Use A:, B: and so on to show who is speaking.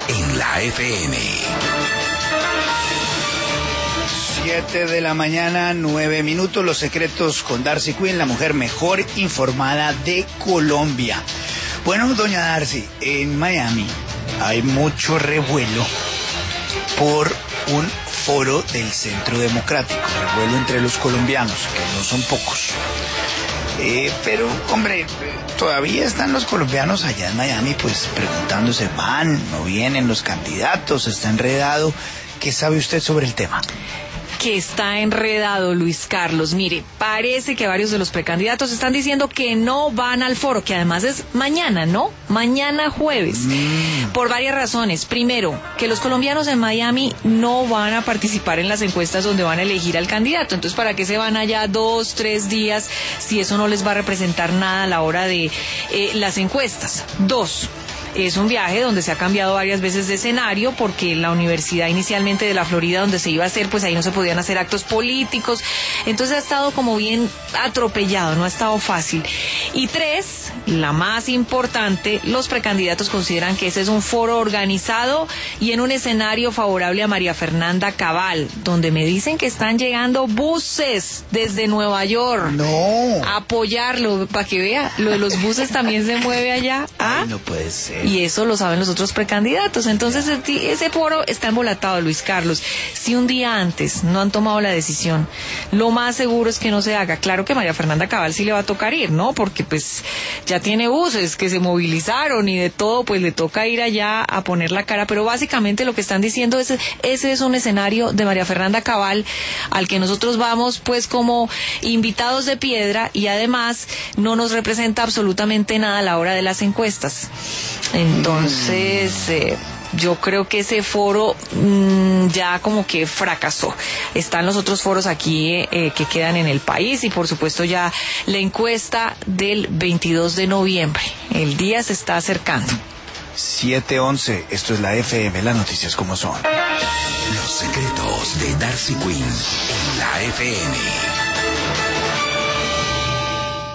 A: en la FM.
B: 7 de la mañana, 9 minutos. Los secretos con Darcy Quinn, la mujer mejor informada de Colombia. Bueno, doña Darcy, en Miami hay mucho revuelo por un foro del Centro Democrático, revuelo entre los colombianos, que no son pocos. Pero, hombre, todavía están los colombianos allá en Miami, pues preguntándose, ¿van? ¿No vienen los candidatos? ¿Está enredado? ¿Qué sabe usted sobre el tema?
C: Que está enredado, Luis Carlos. Mire, parece que varios de los precandidatos están diciendo que no van al foro, que además es mañana, ¿no? Mañana jueves. Por varias razones. Primero, que los colombianos en Miami no van a participar en las encuestas donde van a elegir al candidato. Entonces, ¿para qué se van allá 2, 3 días si eso no les va a representar nada a la hora de las encuestas? 2. Es un viaje donde se ha cambiado varias veces de escenario porque la universidad inicialmente de la Florida donde se iba a hacer, pues ahí no se podían hacer actos políticos. Entonces ha estado como bien atropellado, no ha estado fácil. Y 3, la más importante, los precandidatos consideran que ese es un foro organizado y en un escenario favorable a María Fernanda Cabal, donde me dicen que están llegando buses desde Nueva York.
B: No.
C: A apoyarlo, para que vea, lo de los buses también se mueve allá. ¿Ah?
B: Ay, no puede ser.
C: Y eso lo saben los otros precandidatos. Entonces ese foro está embolatado, Luis Carlos. Si un día antes no han tomado la decisión, lo más seguro es que no se haga. Claro que María Fernanda Cabal sí le va a tocar ir, ¿no? Porque pues ya tiene buses que se movilizaron y de todo, pues le toca ir allá a poner la cara. Pero básicamente lo que están diciendo es ese es un escenario de María Fernanda Cabal al que nosotros vamos pues como invitados de piedra y además no nos representa absolutamente nada a la hora de las encuestas. Entonces, yo creo que ese foro ya como que fracasó. Están los otros foros aquí que quedan en el país y por supuesto ya la encuesta del 22 de noviembre. El día se está acercando.
B: 7:11, esto es la FM, las noticias como son.
A: Los secretos de Darcy Quinn en la FM.